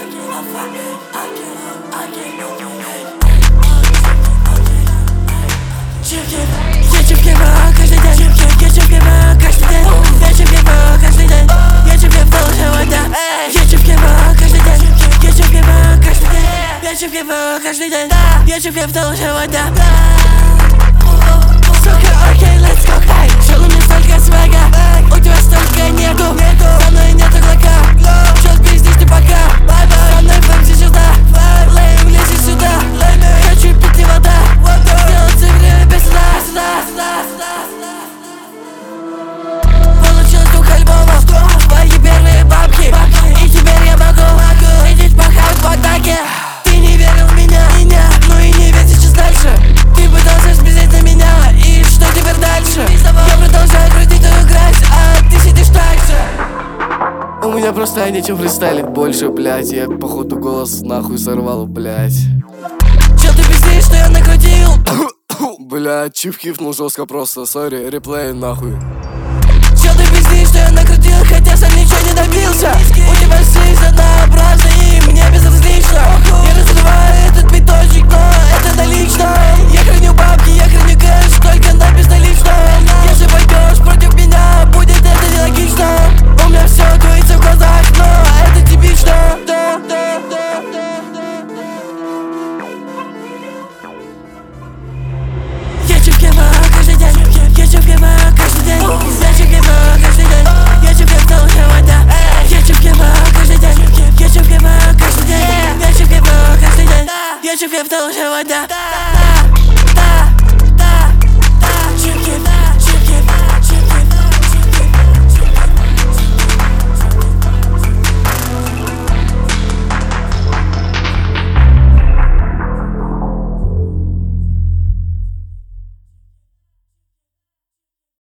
Я чипкиваю каждый день, я чипкиваю каждый день, я чипкиваю каждый день, я чипкиваю сегодня. Я чипкиваю каждый день, я чипкиваю каждый день, я чипкиваю каждый день, я чипкиваю сегодня. Сука, окей, let's go, эй, чел, у меня столько свега, у тебя столько нету, со мной нету глока, чел, пиздишь ты пока, со мной фэм сейчас да, лейм, лезь сюда, хочу пить не вода, сделать цифры без суда. Получилось 2 альбомов, твои первые бабки, и теперь я могу видеть пахать в атаке. Ты не верил в меня, ну и не верь сейчас дальше. Ты пытался спиздить на меня, и что теперь дальше? Я продолжаю крутить твою грязь, а ты сидишь так же. У меня просто нечем фристайлить больше, блять. Я походу голос нахуй сорвал, блять. Чел, ты пиздишь, что я накрутил? Блять, чип хифнул жестко просто, сори, реплей нахуй. Чел, ты пиздишь, что я накрутил, хотя сам ничего не добился. У тебя жизнь однообразна и мне безразлично. Я разрываю этот биточек, но это налично. Я храню бабки, я храню кэш, только на безналично. Если пойдешь против меня, будет это нелогично. У меня все двоится в глазах, но это типично. Я чипкиваю каждый день, я чипкиваю каждый день, я чипкиваю каждый день, я чипкиваю сегодня. Я чипкиваю каждый день, я чипкиваю каждый день, я чипкиваю каждый день, я чипкиваю сегодня.